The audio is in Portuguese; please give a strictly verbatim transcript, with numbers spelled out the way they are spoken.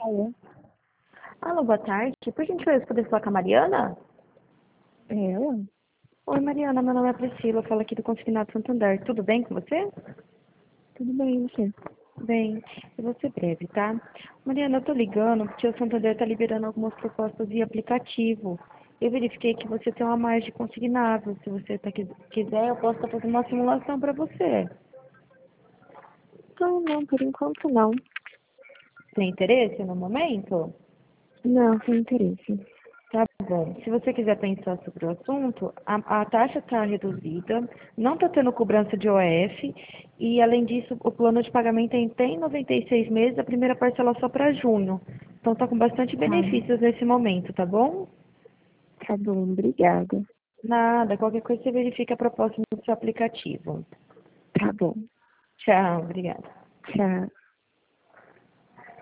Alô? Alô, boa tarde. Por gentileza, poder falar com a Mariana? É ela? Oi, Mariana, meu nome é Priscila, eu falo aqui do Consignado Santander. Tudo bem com você? Tudo bem, e você? Bem, eu vou ser breve, tá? Mariana, eu tô ligando porque o Santander tá liberando algumas propostas via aplicativo. Eu verifiquei que você tem uma margem consignável. Se você tá, quis- quiser, eu posso estar fazendo uma simulação para você. Não, não, por enquanto não. Tem interesse no momento? Não, sem interesse. Tá bom. Se você quiser pensar sobre o assunto, a, a taxa está reduzida, não está tendo cobrança de O F e, além disso, o plano de pagamento é em tem noventa e seis meses, a primeira parcela só para junho. Então, está com bastante Tá, benefícios nesse momento, tá bom? tá bom, obrigada. Nada, qualquer coisa você verifica a proposta no seu aplicativo. Tá bom, Tchau, obrigada. tchau.